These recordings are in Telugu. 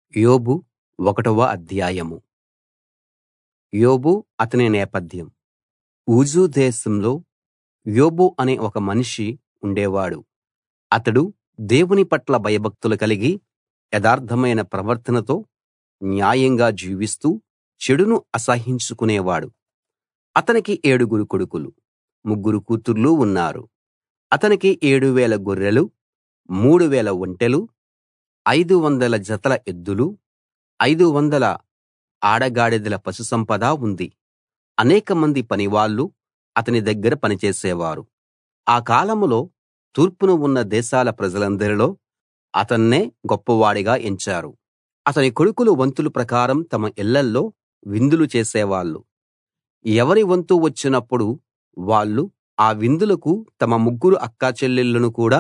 యోబు 1వ అధ్యాయం. యోబు అతని నేపథ్యం. ఊజు దేశంలో యోబు అనే ఒక మనిషి ఉండేవాడు. అతడు దేవుని పట్ల భయభక్తులు కలిగి యథార్థమైన ప్రవర్తనతో న్యాయంగా జీవిస్తూ చెడును అసహ్యించుకునేవాడు. అతనికి 7 కొడుకులు, 3 కూతుర్లు ఉన్నారు. అతనికి 7,000 గొర్రెలు, 3,000 ఒంటెలు, 500 జతల ఎద్దులు, 500 ఆడగాడిదల పశుసంపద ఉంది. అనేకమంది పనివాళ్ళు అతని దగ్గర పనిచేసేవారు. ఆ కాలంలో తూర్పున ఉన్న దేశాల ప్రజలందరిలో అతన్నే గొప్పవాడిగా ఎంచారు. అతని కొడుకులు వంతుల ప్రకారం తమ ఇళ్ళల్లో విందులు చేసేవాళ్ళు. ఎవరి వంతు వచ్చినప్పుడు వాళ్ళు ఆ విందులకు తమ 3 అక్కాచెల్లెళ్ళను కూడా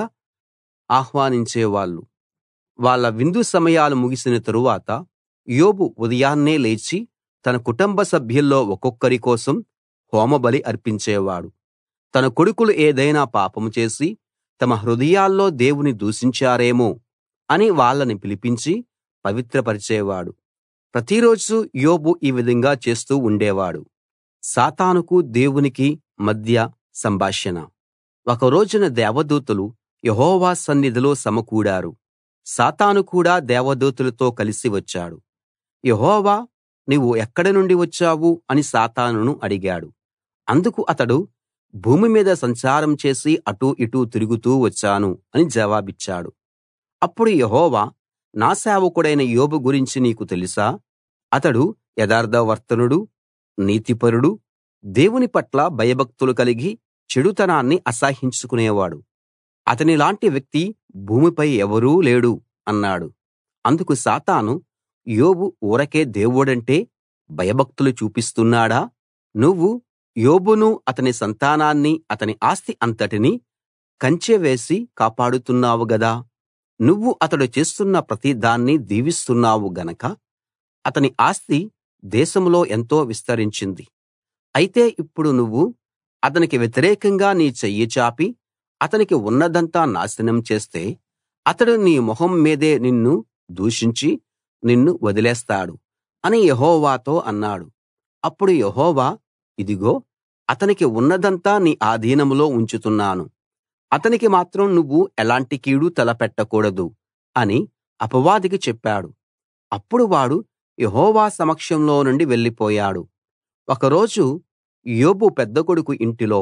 ఆహ్వానించేవాళ్ళు. వాళ్ళ విందు సమయాలు ముగిసిన తరువాత యోబు ఉదయాన్నే లేచి తన కుటుంబ సభ్యుల్లో ఒక్కొక్కరి కోసం హోమబలి అర్పించేవాడు. తన కొడుకులు ఏదైనా పాపం చేసి తమ హృదయాల్లో దేవుని దూషించారేమో అని వాళ్ళని పిలిపించి పవిత్రపరిచేవాడు. ప్రతిరోజూ యోబు ఈ విధంగా చేస్తూ ఉండేవాడు. సాతానుకు దేవునికి మధ్య సంభాషణ. ఒక రోజున దేవదూతలు యెహోవా సన్నిధిలో సమకూడారు. సాతాను కూడా దేవదూతలతో కలిసి వచ్చాడు. యెహోవా, నీవు ఎక్కడి నుండి వచ్చావు అని సాతానును అడిగాడు. అందుకు అతడు, భూమి మీద సంచారం చేసి అటూ ఇటూ తిరుగుతూ వచ్చాను అని జవాబిచ్చాడు. అప్పుడు యెహోవా, నా సేవకుడైన యోబు గురించి నీకు తెలుసా? అతడు యథార్థవర్తనుడు, నీతిపరుడు, దేవుని పట్ల భయభక్తులు కలిగి చెడుతనాన్ని అసహ్యించుకునేవాడు. అతనిలాంటి వ్యక్తి భూమిపై ఎవరూ లేడు అన్నాడు. అందుకు సాతాను, యోబు ఊరకే దేవుడంటే భయభక్తులు చూపిస్తున్నాడా? నువ్వు యోబును, అతని సంతానాన్ని, అతని ఆస్తి అంతటినీ కంచె వేసి కాపాడుతున్నావు గదా! నువ్వు అతడు చేస్తున్న ప్రతి దాన్ని దీవిస్తున్నావు గనక అతని ఆస్తి దేశంలో ఎంతో విస్తరించింది. అయితే ఇప్పుడు నువ్వు అతనికి వ్యతిరేకంగా నీ చెయ్యి చాపి అతనికి ఉన్నదంతా నాశనం చేస్తే అతడు నీ మొహం మీదే నిన్ను దూషించి నిన్ను వదిలేస్తాడు అని యెహోవాతో అన్నాడు. అప్పుడు యెహోవా, ఇదిగో, అతనికి ఉన్నదంతా నీ ఆధీనంలో ఉంచుతున్నాను. అతనికి మాత్రం నువ్వు ఎలాంటి కీడు తలపెట్టకూడదు అని అపవాదికి చెప్పాడు. అప్పుడు వాడు యెహోవా సమక్షంలో నుండి వెళ్ళిపోయాడు. ఒకరోజు యోబు పెద్ద కొడుకు ఇంటిలో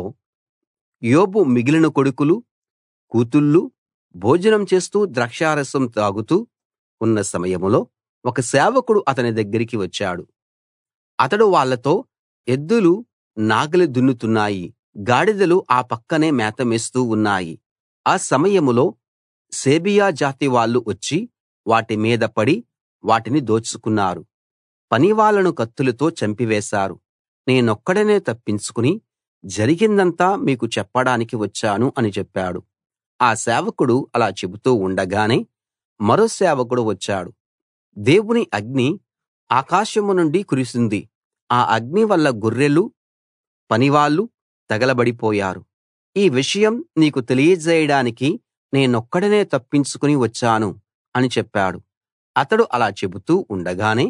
యోబు మిగిలిన కొడుకులు, కూతుళ్ళు భోజనం చేస్తూ ద్రాక్షారసం తాగుతూ ఉన్న సమయంలో ఒక సేవకుడు అతని దగ్గరికి వచ్చాడు. అతడు వాళ్ళతో, ఎద్దులు నాగలి దున్నుతున్నాయి, గాడిదలు ఆ పక్కనే మేత మేస్తూ ఉన్నాయి. ఆ సమయంలో సేబియా జాతి వాళ్ళు వచ్చి వాటి మీద పడి వాటిని దోచుకున్నారు. పనివాళ్ళను కత్తులతో చంపివేశారు. నేనొక్కడినే తప్పించుకుని జరిగిందంతా మీకు చెప్పడానికి వచ్చాను అని చెప్పాడు. ఆ సేవకుడు అలా చెబుతూ ఉండగానే మరో సేవకుడు వచ్చాడు. దేవుని అగ్ని ఆకాశం నుండి కురిసింది. ఆ అగ్ని వల్ల గొర్రెలు, పనివాళ్ళు తగలబడిపోయారు. ఈ విషయం నీకు తెలియజేయడానికి నేనొక్కడినే తప్పించుకుని వచ్చాను అని చెప్పాడు. అతడు అలా చెబుతూ ఉండగానే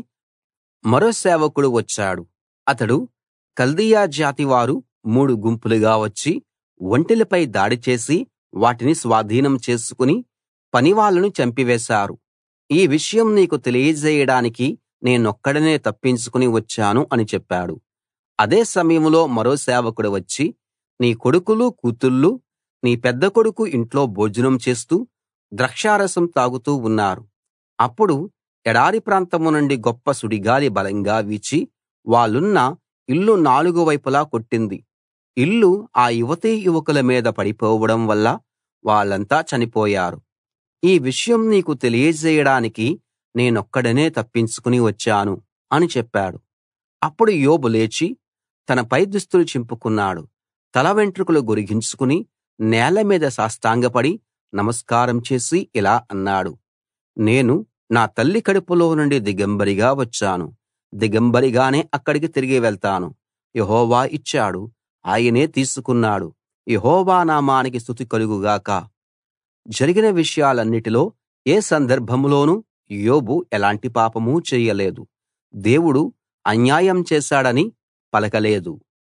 మరో సేవకుడు వచ్చాడు. అతడు, కల్దీయ జాతి వారు 3 గుంపులుగా వచ్చి ఒంటెలపై దాడి చేసి వాటిని స్వాధీనం చేసుకుని పనివాళ్ళను చంపివేశారు. ఈ విషయం నీకు తెలియజేయడానికి నేనొక్కడినే తప్పించుకుని వచ్చాను అని చెప్పాడు. అదే సమయంలో మరో సేవకుడు వచ్చి, నీ కొడుకులు, కూతుళ్ళు నీ పెద్ద కొడుకు ఇంట్లో భోజనం చేస్తూ ద్రాక్షారసం తాగుతూ ఉన్నారు. అప్పుడు ఎడారి ప్రాంతం నుండి గొప్ప సుడిగాలి బలంగా వీచి వాళ్ళున్న ఇల్లు 4 వైపులా కొట్టింది. ఇల్లు ఆ యువతీ యువకుల మీద పడిపోవడం వల్ల వాళ్ళంతా చనిపోయారు. ఈ విషయం నీకు తెలియజేయడానికి నేనొక్కడినే తప్పించుకుని వచ్చాను అని చెప్పాడు. అప్పుడు యోబు లేచి తన పై దుస్తులు చింపుకున్నాడు. తల వెంట్రుకలు గొరిగించుకుని నేల మీద సాష్టాంగపడి నమస్కారం చేసి ఇలా అన్నాడు, నేను నా తల్లి కడుపులో నుండి దిగంబరిగా వచ్చాను. దిగంబరిగానే అక్కడికి తిరిగి వెళ్తాను. యెహోవా ఇచ్చాడు, ఆయనే తీసుకున్నాడు. యెహోవా నామానికి స్తుతి కలుగు గాక. జరిగిన విషయాలన్నిటిలో ఏ సందర్భంలోనూ యోబు ఎలాంటి పాపమూ చేయలేదు. దేవుడు అన్యాయం చేశాడని పలకలేదు.